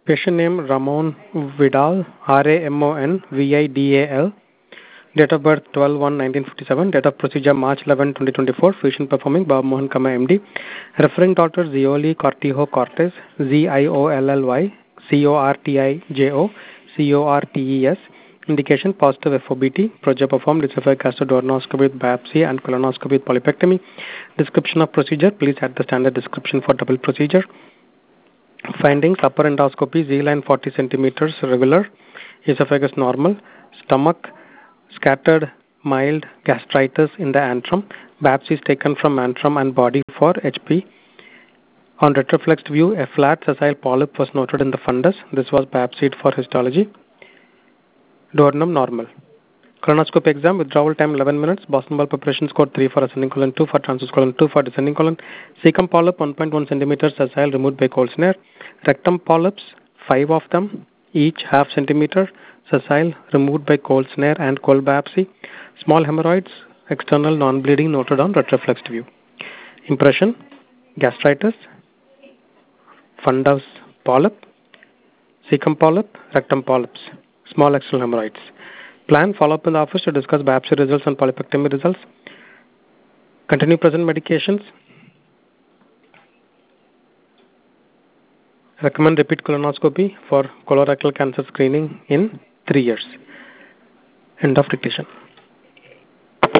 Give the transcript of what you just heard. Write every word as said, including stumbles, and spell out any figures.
Patient name Ramon Vidal, R A M O N V I D A L. Date of birth twelve one nineteen fifty-seven. Date of procedure March eleventh twenty twenty-four. Physician performing Bob Mohan Kama M D. Referring doctor Zioli Cortijo Cortez, Z I O L L Y C O R T I J O C O R T E S. Indication positive F O B T. Procedure performed esophagogastroscopy with biopsy and colonoscopy with polypectomy. Description of procedure. Please add the standard description for double procedure. Findings: upper endoscopy Z-line forty centimeters regular, esophagus normal, stomach scattered mild gastritis in the antrum. Biopsy is taken from antrum and body for H P. On retroflexed view, a flat sessile polyp was noted in the fundus. This was biopsied for histology. Duodenum normal. Colonoscope exam, withdrawal time eleven minutes. Boston Wall preparation score three for ascending colon, two for transverse colon, two for descending colon. Cecum polyp one point one centimeters, sessile removed by cold snare. Rectum polyps, five of them, each half centimeter, sessile removed by cold snare and cold biopsy. Small hemorrhoids, external non-bleeding noted on retroflexed view. Impression: gastritis, fundus polyp, cecum polyp, rectum polyps, small external hemorrhoids. Plan: follow up in the office to discuss biopsy results and polypectomy results. Continue present medications. Recommend repeat colonoscopy for colorectal cancer screening in three years. End of dictation.